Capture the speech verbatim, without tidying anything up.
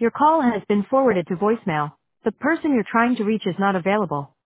Your call has been forwarded to voicemail. The person you're trying to reach is not available.